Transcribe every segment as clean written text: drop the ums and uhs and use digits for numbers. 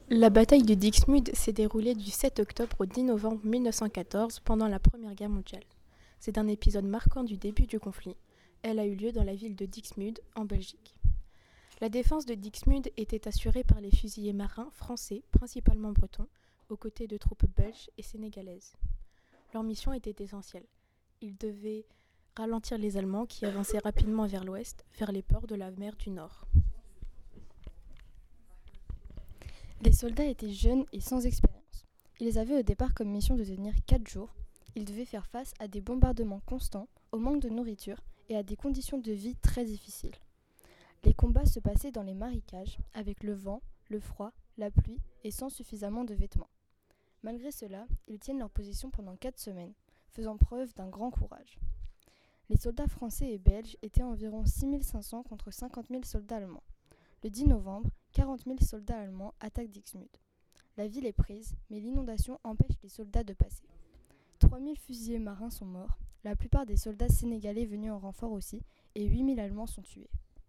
La bataille de Dixmude s'est déroulée du 7 octobre au 10 novembre 1914 pendant la Première Guerre mondiale. C'est un épisode marquant du début du conflit. Elle a eu lieu dans la ville de Dixmude, en Belgique. La défense de Dixmude était assurée par les fusiliers marins français, principalement bretons, aux côtés de troupes belges et sénégalaises. Leur mission était essentielle. Ils devaient ralentir les Allemands qui avançaient rapidement vers l'ouest, vers les ports de la mer du Nord. Les soldats étaient jeunes et sans expérience. Ils avaient au départ comme mission de tenir 4 jours. Ils devaient faire face à des bombardements constants, au manque de nourriture et à des conditions de vie très difficiles. Les combats se passaient dans les marécages, avec le vent, le froid, la pluie et sans suffisamment de vêtements. Malgré cela, ils tiennent leur position pendant 4 semaines, faisant preuve d'un grand courage. Les soldats français et belges étaient environ 6500 contre 50 000 soldats allemands. Le 10 novembre, 40 000 soldats allemands attaquent Dixmude. La ville est prise, mais l'inondation empêche les soldats de passer. 3 000 fusiliers marins sont morts, la plupart des soldats sénégalais venus en renfort aussi, et 8 000 Allemands sont tués.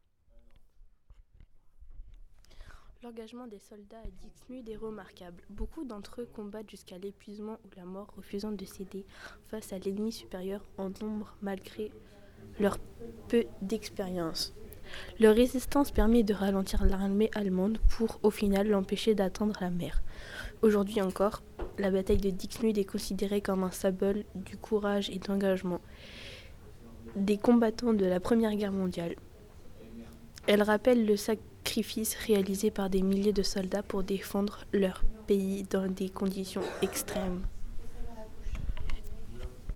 L'engagement des soldats à Dixmude est remarquable. Beaucoup d'entre eux combattent jusqu'à l'épuisement ou la mort, refusant de céder face à l'ennemi supérieur en nombre malgré leur peu d'expérience. Leur résistance permet de ralentir l'armée allemande pour, au final, l'empêcher d'atteindre la mer. Aujourd'hui encore, la bataille de Dixmude est considérée comme un symbole du courage et d'engagement des combattants de la Première Guerre mondiale. Elle rappelle le sacrifice réalisé par des milliers de soldats pour défendre leur pays dans des conditions extrêmes.